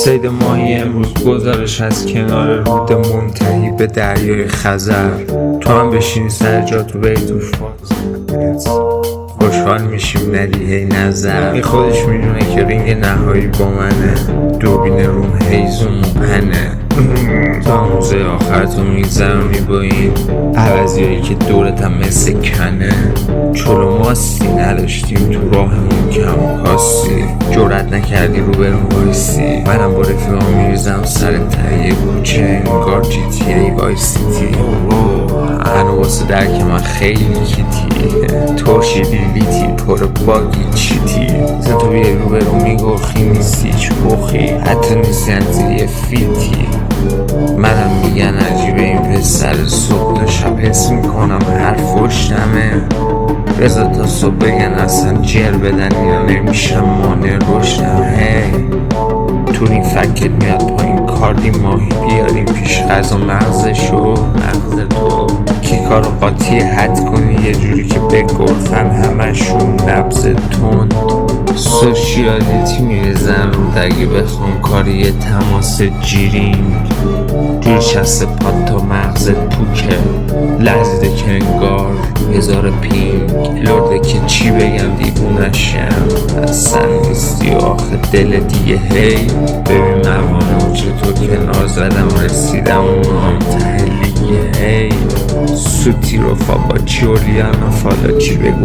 صید ماهی امروز گزارش از کنار رود منتهی به دریای خزر. تو هم بشینی سر جات و بری تو فاز، خوشحال میشیم ندی هی نظر. این خودش میدونه که رینگ نهایی با منه، دوربین روم هیزون پنه. تا روزه آخر تو میگذرونی با این عوضیایی که دورت هم مثل کنه. چلو ماستی نداشتیم تو راهمون کم کاستی، جرأت نکردی رو برون وایسی. منم با رفیقام میریزم سر تهیه کوچه انگار جی تی ای وایس سیتی. هنو واسه درک من خیلی کیتی، ترشیدی لیتی پر باگی چیتی. زن تو بیای رو برون میگرخی نیستی چه بخی، حتی نیستی انزیلی فیتی. منم میگن عجیبه این پسر، صبح تا شب حس میکنم حرف پشتمه. بذار تا صبح بگن اصلا جر بدن یا نمیشم مانع رشدم. هی تو این فکت میاد پایین کاردی ماهی بیاریم پیش غذا مغزشو مغز تو. کیکا رو قاطی حد کنی یه جوری که بگرفن همشون نبض تند. سوشیالیتی میریزن رو دگه بخوام کاری یه تماس جیرینگ. جور چست پاد تا مغزت پوکه، لرزیده که انگار هزار پینگ. لرده که چی بگم دیوونشم، اصلا نیستی آخه دل دیگه. هی ببین موانم چطور کنار زدم رسیدم اونام ته لیگه. هی سوتی رو فابا چیولیم فالا چی بگو.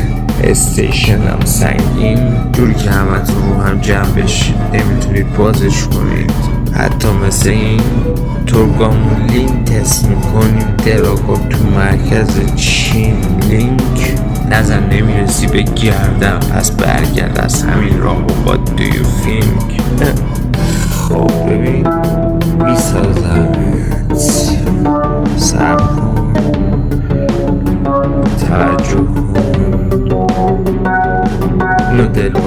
استیشنم سنگین جوری که همه تو رو هم جمع بشید نمیتونید بازش کنید. حتی مثل این تورگامولین تست میکنیم دراگو تو مرکز چین. لینک نظر نمیرسی به گردم پس برگرد از همین راه و با دیو فینک. خب ببین میسازم سر کن توجه کن. نو دل